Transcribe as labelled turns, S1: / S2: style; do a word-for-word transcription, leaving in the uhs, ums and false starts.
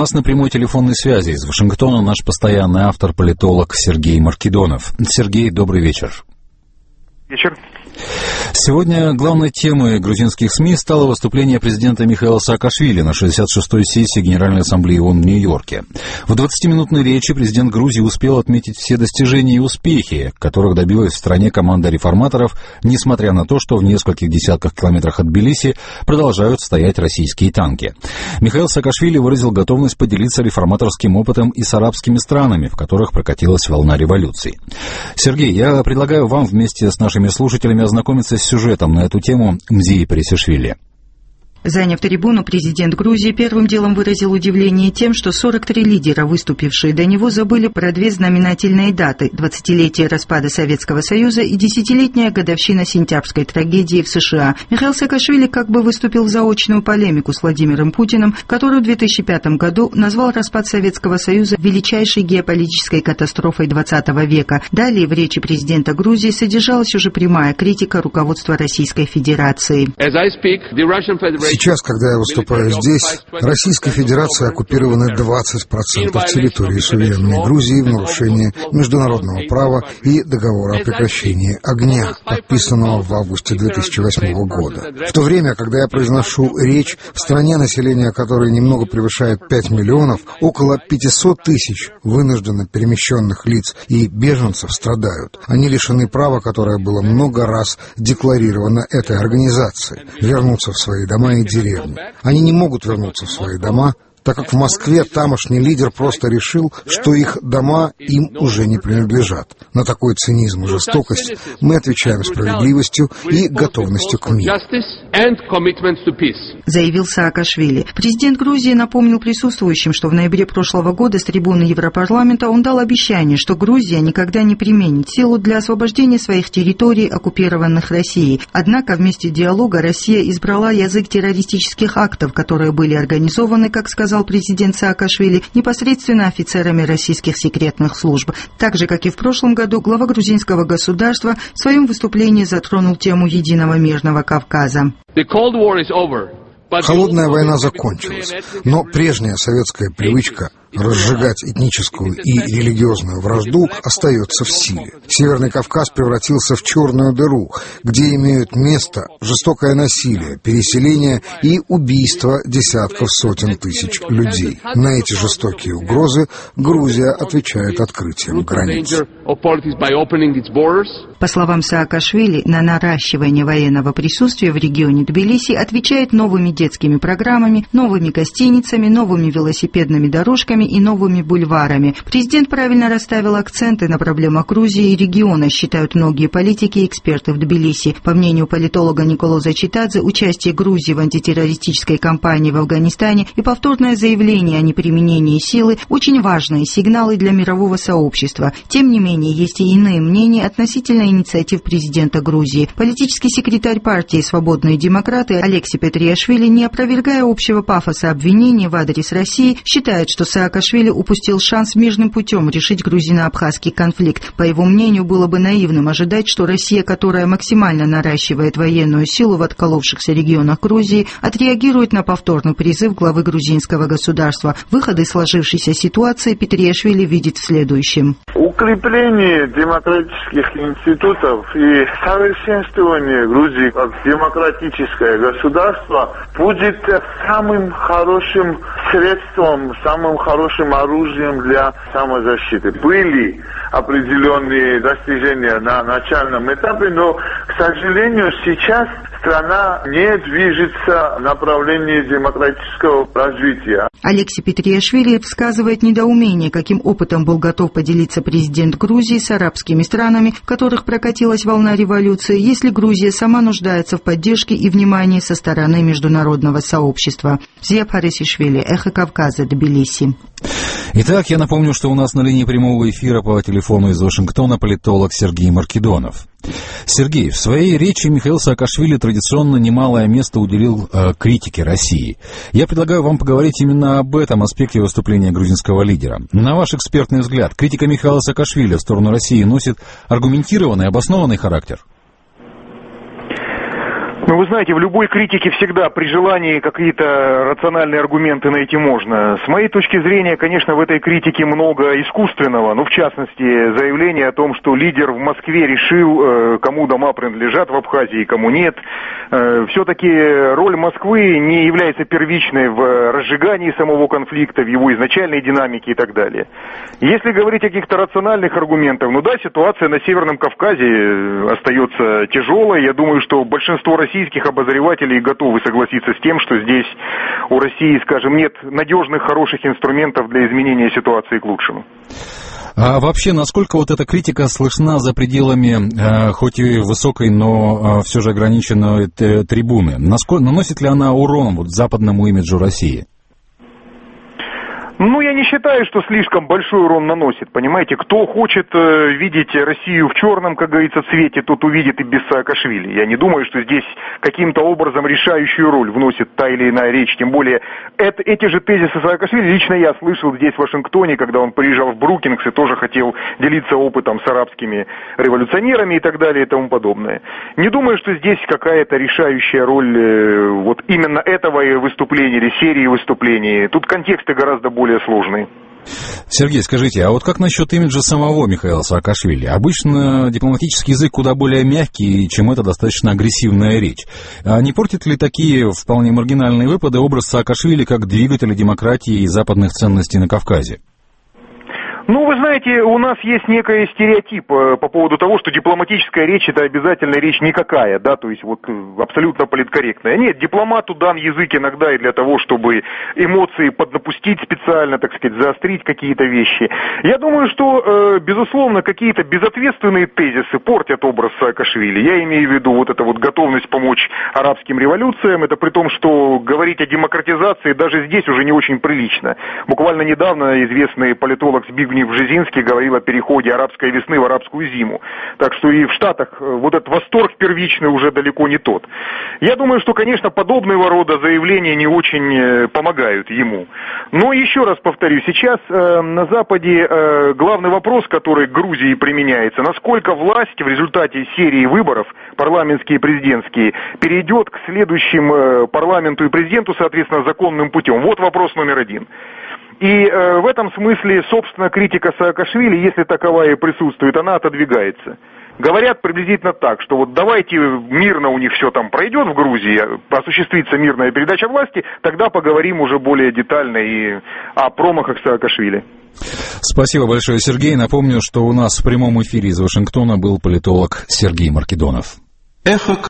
S1: нас на прямой телефонной связи из Вашингтона наш постоянный автор, политолог Сергей Маркидонов. Сергей, добрый вечер.
S2: Вечер.
S1: Сегодня главной темой грузинских СМИ стало выступление президента Михаила Саакашвили на шестьдесят шестой сессии Генеральной Ассамблеи ООН в Нью-Йорке. В двадцатиминутной речи президент Грузии успел отметить все достижения и успехи, которых добилась в стране команда реформаторов, несмотря на то, что в нескольких десятках километрах от Тбилиси продолжают стоять российские танки. Михаил Саакашвили выразил готовность поделиться реформаторским опытом и с арабскими странами, в которых прокатилась волна революции. Сергей, я предлагаю вам вместе с нашими слушателями ознакомиться с сюжетом на эту тему Мзии Пересишвили.
S3: Заняв трибуну, президент Грузии первым делом выразил удивление тем, что сорок три лидера, выступившие до него, забыли про две знаменательные даты – двадцатилетие распада Советского Союза и десятилетняя годовщина сентябрьской трагедии в США. Михаил Саакашвили как бы выступил в заочную полемику с Владимиром Путиным, который в две тысячи пятом году назвал распад Советского Союза величайшей геополитической катастрофой двадцатого века. Далее в речи президента Грузии содержалась уже прямая критика руководства Российской Федерации.
S4: Сейчас, когда я выступаю здесь, Российской Федерацией оккупированы двадцать процентов территории суверенной Грузии в нарушение международного права и договора о прекращении огня, подписанного в августе две тысячи восьмого года. В то время, когда я произношу речь, в стране, население которой немного превышает пять миллионов, около пятьсот тысяч вынужденно перемещенных лиц и беженцев страдают. Они лишены права, которое было много раз декларировано этой организацией, вернуться в свои дома и деревни. Они не могут вернуться в свои дома, так как в Москве тамошний лидер просто решил, что их дома им уже не принадлежат. На такой цинизм и жестокость мы отвечаем справедливостью и готовностью к миру.
S3: Заявил Саакашвили. Президент Грузии напомнил присутствующим, что в ноябре прошлого года с трибуны Европарламента он дал обещание, что Грузия никогда не применит силу для освобождения своих территорий, оккупированных Россией. Однако вместе диалога Россия избрала язык террористических актов, которые были организованы, как сказал президент Саакашвили, непосредственно офицерами российских секретных служб. Так же, как и в прошлом году, глава грузинского государства в своем выступлении затронул тему единого мирного Кавказа.
S4: Холодная война закончилась, но прежняя советская привычка разжигать этническую и религиозную вражду остается в силе. Северный Кавказ превратился в черную дыру, где имеют место жестокое насилие, переселение и убийство десятков сотен тысяч людей. На эти жестокие угрозы Грузия отвечает открытием границ.
S3: По словам Саакашвили, на наращивание военного присутствия в регионе Тбилиси отвечает новыми детскими программами, новыми гостиницами, новыми велосипедными дорожками и новыми бульварами. Президент правильно расставил акценты на проблемах Грузии и региона, считают многие политики и эксперты в Тбилиси. По мнению политолога Николо Зачитадзе, участие Грузии в антитеррористической кампании в Афганистане и повторное заявление о неприменении силы – очень важные сигналы для мирового сообщества. Тем не менее, есть и иные мнения относительно инициатив президента Грузии. Политический секретарь партии «Свободные демократы» Алекси Петриашвили, не опровергая общего пафоса обвинений в адрес России, считает, что Саакашвили упустил шанс мирным путем решить грузино-абхазский конфликт. По его мнению, было бы наивным ожидать, что Россия, которая максимально наращивает военную силу в отколовшихся регионах Грузии, отреагирует на повторный призыв главы грузинского государства. Выход из сложившейся ситуации Петриашвили видит в следующем.
S5: Укрепление демократических институтов и совершенствование Грузии как демократическое государство будет самым хорошим средством, самым хорошим оружием для самозащиты. Были определенные достижения на начальном этапе, но, к сожалению, сейчас страна не движется в направлении демократического развития.
S3: Алекси Петриашвили высказывает недоумение, каким опытом был готов поделиться президент Грузии с арабскими странами, в которых прокатилась волна революции, если Грузия сама нуждается в поддержке и внимании со стороны международного сообщества. Мзия Пересишвили, Эхо Кавказа, Тбилиси.
S1: Итак, я напомню, что у нас на линии прямого эфира по телефону из Вашингтона политолог Сергей Маркидонов. Сергей, в своей речи Михаил Саакашвили традиционно немалое место уделил э, критике России. Я предлагаю вам поговорить именно об этом аспекте выступления грузинского лидера. На ваш экспертный взгляд, критика Михаила Саакашвили в сторону России носит аргументированный, обоснованный характер?
S2: Ну, вы знаете, в любой критике всегда при желании какие-то рациональные аргументы найти можно. С моей точки зрения, конечно, в этой критике много искусственного. Ну, в частности, заявление о том, что лидер в Москве решил, кому дома принадлежат в Абхазии и кому нет. Все-таки роль Москвы не является первичной в разжигании самого конфликта, в его изначальной динамике и так далее. Если говорить о каких-то рациональных аргументах, ну да, ситуация на Северном Кавказе остается тяжелой. Я думаю, что большинство россиян российских обозревателей готовы согласиться с тем, что здесь у России, скажем, нет надежных, хороших инструментов для изменения ситуации к лучшему.
S1: А вообще, насколько вот эта критика слышна за пределами, э, хоть и высокой, но э, все же ограниченной т- трибуны? Насколько, наносит ли она урон вот западному имиджу России?
S2: Ну, я не считаю, что слишком большой урон наносит, понимаете. Кто хочет э, видеть Россию в черном, как говорится, цвете, тот увидит и без Саакашвили. Я не думаю, что здесь каким-то образом решающую роль вносит та или иная речь. Тем более, это, эти же тезисы Саакашвили лично я слышал здесь, в Вашингтоне, когда он приезжал в Брукингс и тоже хотел делиться опытом с арабскими революционерами и так далее и тому подобное. Не думаю, что здесь какая-то решающая роль э, вот именно этого выступления или серии выступлений. Тут контексты гораздо более более сложные.
S1: Сергей, скажите, а вот как насчет имиджа самого Михаила Саакашвили? Обычно дипломатический язык куда более мягкий, чем эта достаточно агрессивная речь. А не портят ли такие вполне маргинальные выпады образ Саакашвили как двигателя демократии и западных ценностей на Кавказе?
S2: Ну, вы знаете, у нас есть некий стереотип по поводу того, что дипломатическая речь — это обязательно речь никакая, да, то есть вот абсолютно политкорректная. Нет, дипломату дан язык иногда и для того, чтобы эмоции поднапустить специально, так сказать, заострить какие-то вещи. Я думаю, что, безусловно, какие-то безответственные тезисы портят образ Саакашвили. Я имею в виду вот эту вот готовность помочь арабским революциям, это при том, что говорить о демократизации даже здесь уже не очень прилично. Буквально недавно известный политолог Збигнев Бжезинский говорил о переходе арабской весны в арабскую зиму. Так что и в Штатах вот этот восторг первичный уже далеко не тот. Я думаю, что, конечно, подобного рода заявления не очень помогают ему. Но еще раз повторю, сейчас э, на Западе э, главный вопрос, который к Грузии применяется, насколько власть в результате серии выборов, парламентские и президентские, перейдет к следующим э, парламенту и президенту, соответственно, законным путем. Вот вопрос номер один. И э, в этом смысле, собственно, критика Саакашвили, если таковая и присутствует, она отодвигается. Говорят приблизительно так, что вот давайте мирно у них все там пройдет в Грузии, осуществится мирная передача власти, тогда поговорим уже более детально и о промахах Саакашвили.
S1: Спасибо большое, Сергей. Напомню, что у нас в прямом эфире из Вашингтона был политолог Сергей Маркедонов. Эхо